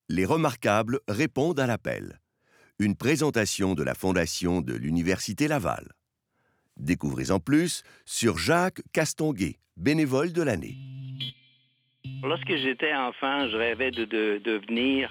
Les remarquables répondent à l'appel. Une présentation de la Fondation de l'Université Laval. Découvrez en plus sur Jacques Castonguay, bénévole de l'année. Lorsque j'étais enfant, je rêvais de devenir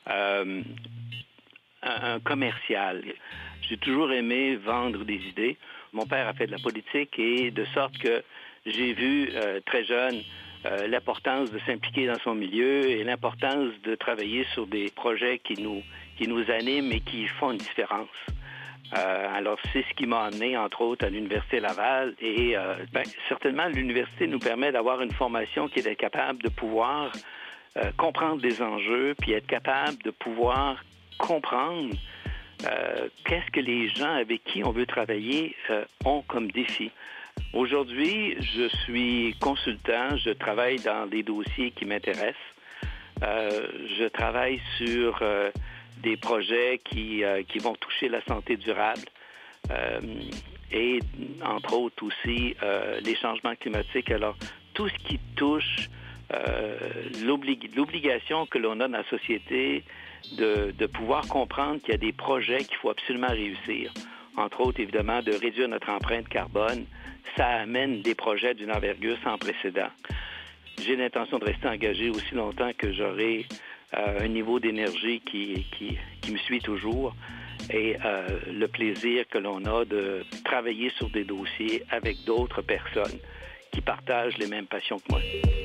un commercial. J'ai toujours aimé vendre des idées. Mon père a fait de la politique et de sorte que j'ai vu très jeune l'importance de s'impliquer dans son milieu et l'importance de travailler sur des projets qui nous animent et qui font une différence. Alors, c'est ce qui m'a amené, entre autres, à l'Université Laval. Et certainement, l'université nous permet d'avoir une formation qui est capable de pouvoir comprendre des enjeux, puis être capable de pouvoir comprendre qu'est-ce que les gens avec qui on veut travailler ont comme défi. Aujourd'hui, je suis consultant, je travaille dans des dossiers qui m'intéressent. Je travaille sur des projets qui vont toucher la santé durable et, entre autres aussi, les changements climatiques. Alors, tout ce qui touche l'obligation que l'on a dans la société de pouvoir comprendre qu'il y a des projets qu'il faut absolument réussir. Entre autres, évidemment, de réduire notre empreinte carbone, ça amène des projets d'une envergure sans précédent. J'ai l'intention de rester engagé aussi longtemps que j'aurai un niveau d'énergie qui me suit toujours et le plaisir que l'on a de travailler sur des dossiers avec d'autres personnes qui partagent les mêmes passions que moi.